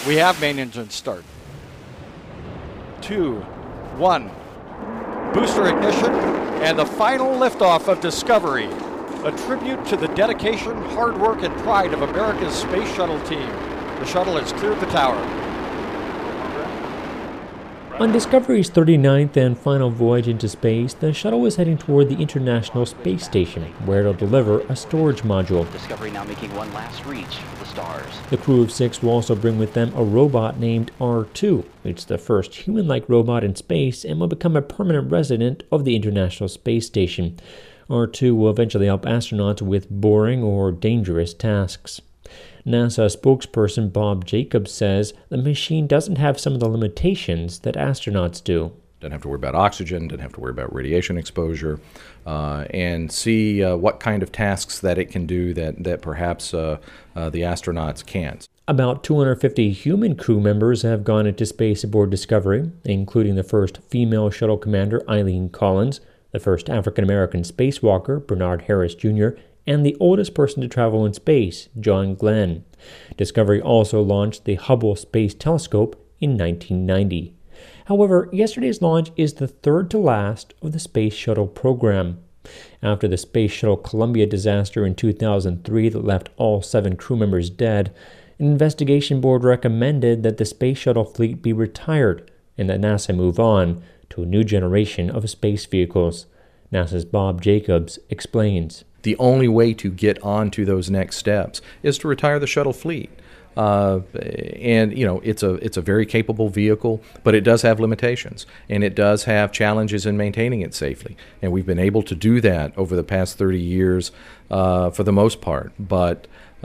We have main engine start. 2, 1. Booster ignition and the final liftoff of Discovery. A tribute to the dedication, hard work, and pride of America's space shuttle team. The shuttle has cleared the tower. On Discovery's 39th and final voyage into space, the shuttle is heading toward the International Space Station, where it'll deliver a storage module. Discovery now making one last reach for the stars. The crew of 6 will also bring with them a robot named R2. It's the first human-like robot in space and will become a permanent resident of the International Space Station. R2 will eventually help astronauts with boring or dangerous tasks. NASA spokesperson Bob Jacobs says the machine doesn't have some of the limitations that astronauts do. Doesn't have to worry about oxygen, doesn't have to worry about radiation exposure, and see what kind of tasks that it can do that perhaps the astronauts can't. About 250 human crew members have gone into space aboard Discovery, including the first female shuttle commander, Eileen Collins, the first African-American spacewalker, Bernard Harris Jr., and the oldest person to travel in space, John Glenn. Discovery also launched the Hubble Space Telescope in 1990. However, yesterday's launch is the third to last of the Space Shuttle program. After the Space Shuttle Columbia disaster in 2003 that left all 7 crew members dead, an investigation board recommended that the Space Shuttle fleet be retired and that NASA move on to a new generation of space vehicles. NASA's Bob Jacobs explains. The only way to get on to those next steps is to retire the shuttle fleet. And you know, it's a very capable vehicle, but it does have limitations, and it does have challenges in maintaining it safely. And we've been able to do that over the past 30 years for the most part. But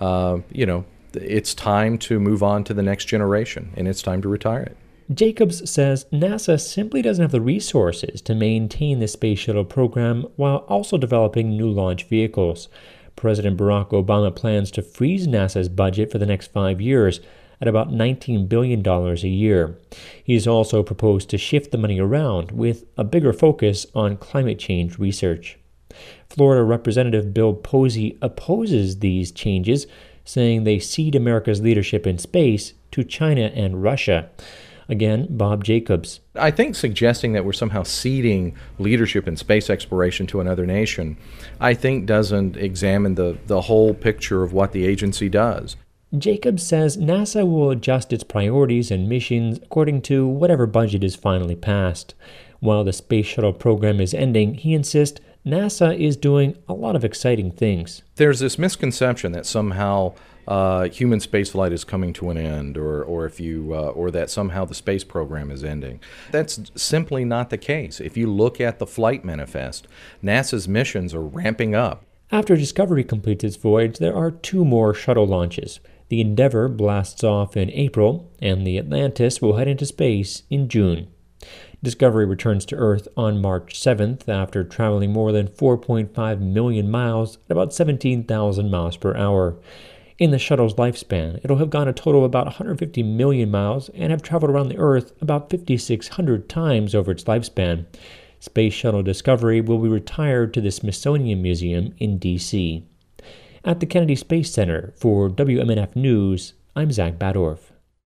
you know, it's time to move on to the next generation, and it's time to retire it. Jacobs says NASA simply doesn't have the resources to maintain the Space Shuttle program while also developing new launch vehicles. President Barack Obama plans to freeze NASA's budget for the next 5 years at about $19 billion a year. He's also proposed to shift the money around with a bigger focus on climate change research. Florida Representative Bill Posey opposes these changes, saying they cede America's leadership in space to China and Russia. Again, Bob Jacobs. I think suggesting that we're somehow ceding leadership in space exploration to another nation, I think doesn't examine the whole picture of what the agency does. Jacobs says NASA will adjust its priorities and missions according to whatever budget is finally passed. While the Space Shuttle program is ending, he insists NASA is doing a lot of exciting things. There's this misconception that somehow human spaceflight is coming to an end, or that somehow the space program is ending. That's simply not the case. If you look at the flight manifest, NASA's missions are ramping up. After Discovery completes its voyage, there are 2 more shuttle launches. The Endeavour blasts off in April, and the Atlantis will head into space in June. Discovery returns to Earth on March 7th after traveling more than 4.5 million miles at about 17,000 miles per hour. In the shuttle's lifespan, it'll have gone a total of about 150 million miles and have traveled around the Earth about 5,600 times over its lifespan. Space Shuttle Discovery will be retired to the Smithsonian Museum in D.C. At the Kennedy Space Center, for WMNF News, I'm Zach Badorf.